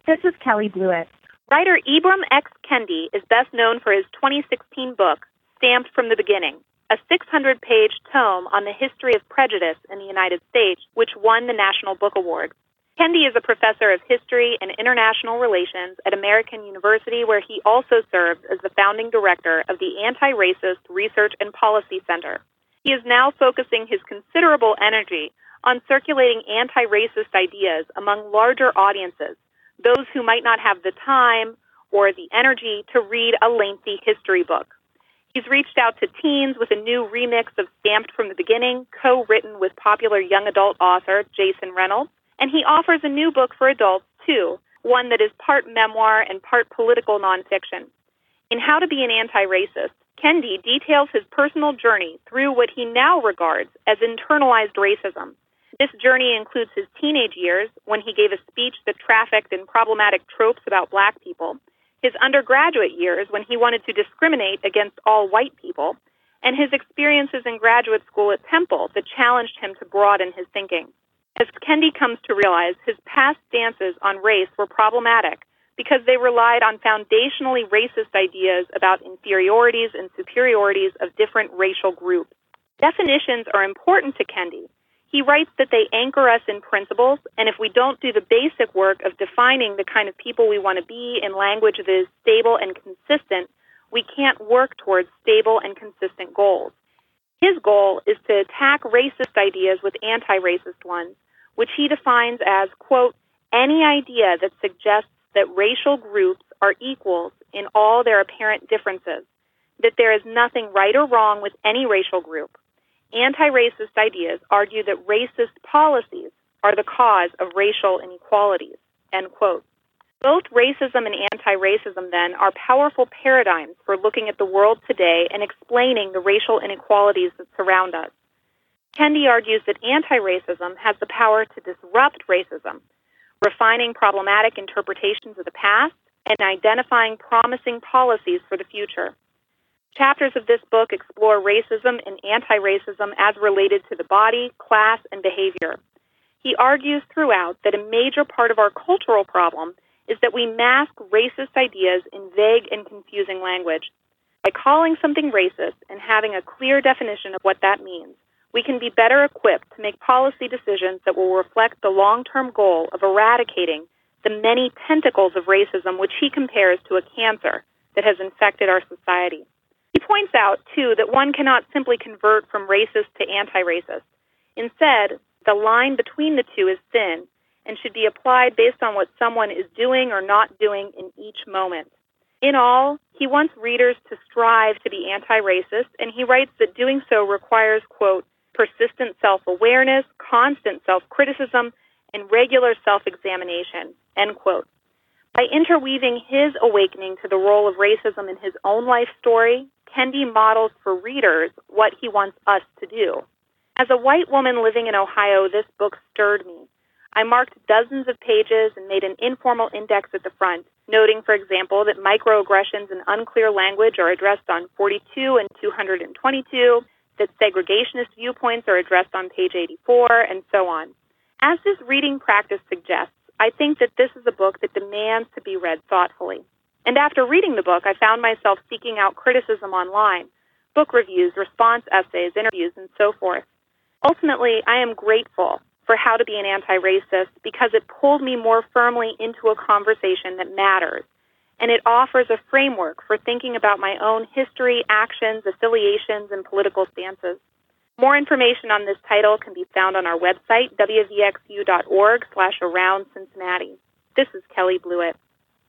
This is Kelly Blewett. Writer Ibram X. Kendi is best known for his 2016 book, Stamped from the Beginning, a 600-page tome on the history of prejudice in the United States, which won the National Book Award. Kendi is a professor of history and international relations at American University, where he also serves as the founding director of the Anti-Racist Research and Policy Center. He is now focusing his considerable energy on circulating anti-racist ideas among larger audiences, those who might not have the time or the energy to read a lengthy history book. He's reached out to teens with a new remix of Stamped from the Beginning, co-written with popular young adult author Jason Reynolds, and he offers a new book for adults, too, one that is part memoir and part political nonfiction. In How to Be an Anti-Racist, Kendi details his personal journey through what he now regards as internalized racism. This journey includes his teenage years, when he gave a speech that trafficked in problematic tropes about black people, his undergraduate years, when he wanted to discriminate against all white people, and his experiences in graduate school at Temple that challenged him to broaden his thinking. As Kendi comes to realize, his past stances on race were problematic because they relied on foundationally racist ideas about inferiorities and superiorities of different racial groups. Definitions are important to Kendi. He writes that they anchor us in principles, and if we don't do the basic work of defining the kind of people we want to be in language that is stable and consistent, we can't work towards stable and consistent goals. His goal is to attack racist ideas with anti-racist ones, which he defines as, quote, any idea that suggests that racial groups are equals in all their apparent differences, that there is nothing right or wrong with any racial group. Anti-racist ideas argue that racist policies are the cause of racial inequalities, end quote. Both racism and anti-racism, then, are powerful paradigms for looking at the world today and explaining the racial inequalities that surround us. Kendi argues that anti-racism has the power to disrupt racism, refining problematic interpretations of the past and identifying promising policies for the future. Chapters of this book explore racism and anti-racism as related to the body, class, and behavior. He argues throughout that a major part of our cultural problem is that we mask racist ideas in vague and confusing language. By calling something racist and having a clear definition of what that means, we can be better equipped to make policy decisions that will reflect the long-term goal of eradicating the many tentacles of racism, which he compares to a cancer that has infected our society. He points out, too, that one cannot simply convert from racist to anti-racist. Instead, the line between the two is thin and should be applied based on what someone is doing or not doing in each moment. In all, he wants readers to strive to be anti-racist, and he writes that doing so requires, quote, persistent self-awareness, constant self-criticism, and regular self-examination, end quote. By interweaving his awakening to the role of racism in his own life story, Kendi models for readers what he wants us to do. As a white woman living in Ohio, this book stirred me. I marked dozens of pages and made an informal index at the front, noting, for example, that microaggressions and unclear language are addressed on 42 and 222, that segregationist viewpoints are addressed on page 84, and so on. As this reading practice suggests, I think that this is a book that demands to be read thoughtfully. And after reading the book, I found myself seeking out criticism online, book reviews, response essays, interviews, and so forth. Ultimately, I am grateful for How to Be an Anti-Racist because it pulled me more firmly into a conversation that matters, and it offers a framework for thinking about my own history, actions, affiliations, and political stances. More information on this title can be found on our website, wvxu.org/aroundcincinnati. This is Kelly Blewett.